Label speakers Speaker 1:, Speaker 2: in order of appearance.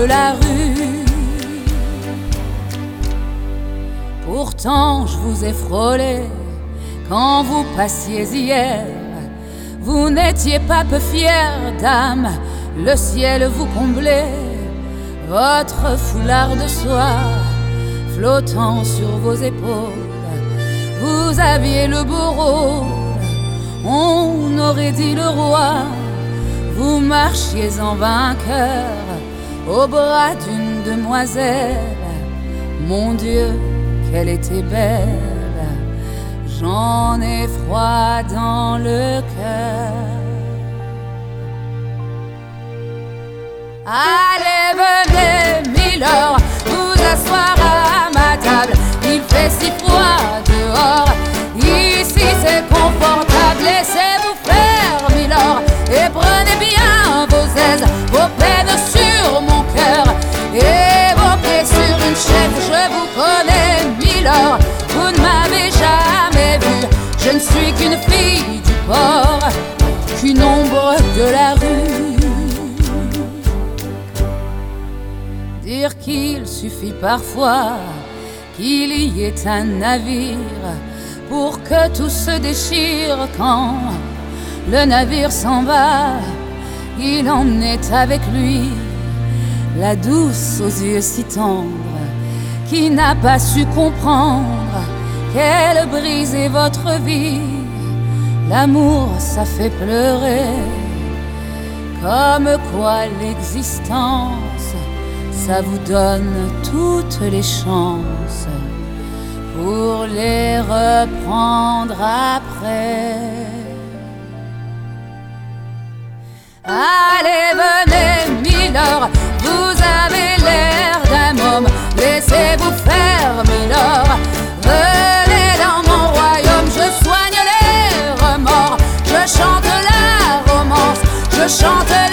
Speaker 1: la rue. Pourtant je vous ai frôlé quand vous passiez hier. Vous n'étiez pas peu fière, dame, le ciel vous comblait. Votre foulard de soie flottant sur vos épaules, vous aviez le beau rôle, on aurait dit le roi. Vous marchiez en vainqueur au bras d'une demoiselle. Mon Dieu, qu'elle était belle, j'en ai froid dans le cœur. Allez, venez, Milord, vous asseoir à ma table. Il fait si froid dehors, ici c'est confortable. Laissez-vous faire, Milord, et prenez bien vos aises, vos peines sur mon cœur et vos pieds sur une chaise. Je vous connais, Milord, vous ne m'avez jamais vu. Je ne suis qu'une fille du port, qu'une ombre de la rue. Dire qu'il suffit parfois qu'il y ait un navire pour que tout se déchire. Quand le navire s'en va, il emmenait avec lui la douce aux yeux si tendres, qui n'a pas su comprendre qu'elle brisait votre vie. L'amour, ça fait pleurer, comme quoi l'existence, ça vous donne toutes les chances pour les reprendre après. Allez, venez, Milord, vous avez l'air d'un homme. Laissez-vous faire, Milord, venez dans mon royaume. Je soigne les remords, je chante la romance, je chante